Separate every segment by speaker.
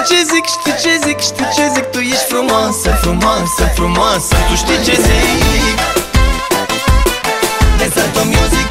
Speaker 1: ce zic, știi ce zic, știi ce zic. Tu ești frumoasă, frumoasă, frumoasă. Tu știi ce zic. De Salto Music.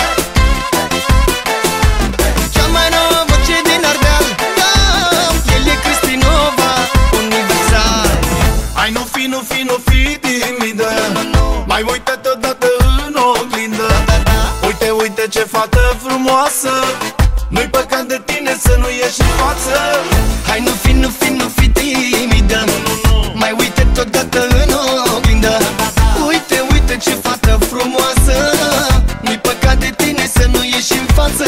Speaker 1: Cea mai nouă voce din Ardeal, da, el e Cristinova, universal.
Speaker 2: Hai nu fi timidă, mai uită-te odată în oglindă. Uite, uite ce fată frumoasă, nu-i păcat de tine să nu ieși în față.
Speaker 1: Hai nu fi timidă, mai uite-te odată în oglindă. Uite, uite ce fată frumoasă, nu-i păcat de tine să nu ieși în față.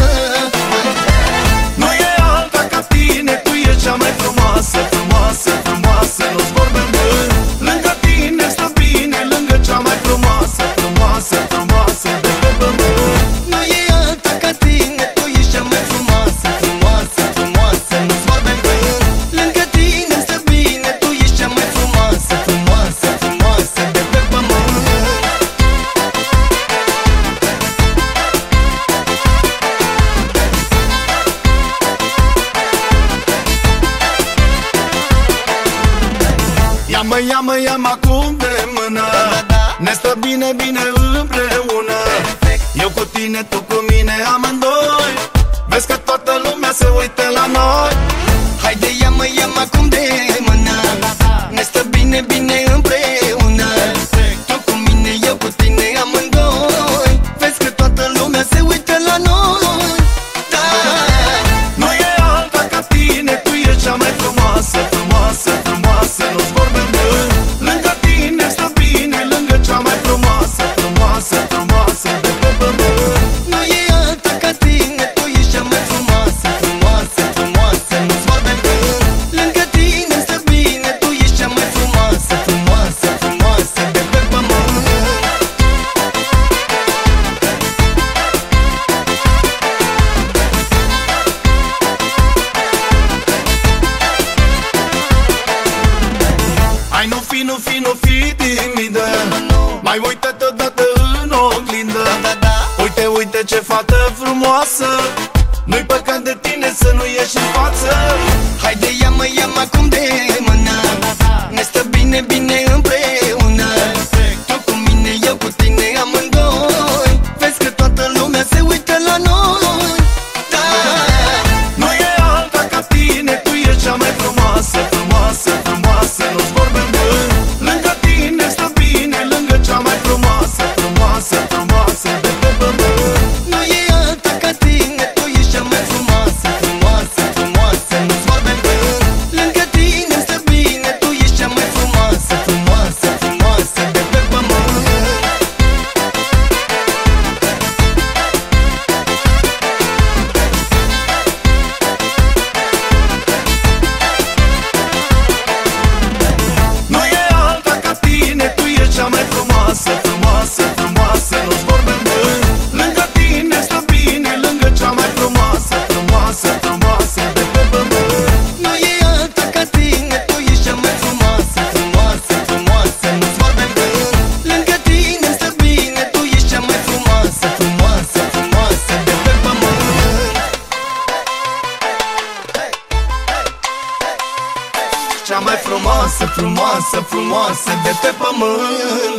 Speaker 2: Nu e alta ca tine, tu ești cea mai frumoasă, frumoasă, frumoasă. Nu-ți vorbim bun, lângă tine stă bine, lângă cea mai frumoasă, frumoasă, frumoasă de pe pământ.
Speaker 1: Nu e alta ca tine, tu ești cea mai frumoasă, frumoasă, frumoasă. Nu-ți vorbim bun, lângă tine stă bine, tu ești cea mai frumoasă, frumoasă, frumoasă de pe pământ.
Speaker 2: Ia-mă acum de mână, ne stă bine, bine împreună. Eu cu tine, tu cu mine, amândoi. Vezi că toată lumea se uită la noi.
Speaker 1: Haide ia-mă acum de mână, ne stă bine, bine împreună. Tu cu mine, eu cu tine, amândoi. Vezi că toată lumea se uită la noi. Da.
Speaker 2: Nu e alta ca tine, tu ești cea mai frumoasă, frumoasă, frumoasă. Nu-ți vorbim bun, lângă tine stă bine, lângă cea mai frumoasă, frumoasă, frumoasă de pe pământ.
Speaker 1: Nu e alta ca tine, tu ești cea mai frumoasă, frumoasă, frumoasă. Nu-ți vorbim bun, lângă tine stă bine, tu ești cea mai frumoasă, frumoasă, frumoasă de pe pământ.
Speaker 2: Hai nu fi timidă, mai uită-te odată în oglindă. Uite, uite ce fată frumoasă, nu-i păcat de tine să nu ieși în față.
Speaker 1: Haide ia-mă acum de mână, ne stă bine, bine împreună. Tu cu mine, eu cu tine, amândoi. Vezi că toată lumea se uită la noi. Da.
Speaker 2: Nu e alta ca tine, tu ești cea mai frumoasă, frumoasă, frumoasă. Nu-ți vorbim bun, lângă tine stă bine, lângă cea mai frumoasă, frumoasă, frumoasă de pe pământ.
Speaker 1: Nu e alta ca tine, tu ești cea mai frumoasă, frumoasă, frumoasă. Nu-ți vorbim bun, lângă tine stă bine, tu ești cea mai frumoasă, frumoasă, frumoasă de pe pământ.
Speaker 2: Nu e alta ca tine, tu ești cea mai frumoasă, frumoasă, frumoasă. Nu-ți vorbim bun, lângă tine stă bine, lângă cea mai frumoasă, frumoasă, frumoasă de pe pământ.
Speaker 1: Nu e alta ca tine, tu ești cea mai frumoasă, frumoasă, frumoasă. Nu-ți vorbim bun, lângă tine stă bine, tu ești cea mai frumoasă, frumoasă, frumoasă de pe pământ.
Speaker 2: Cea mai frumoasă, frumoasă, frumoasă de pe pământ.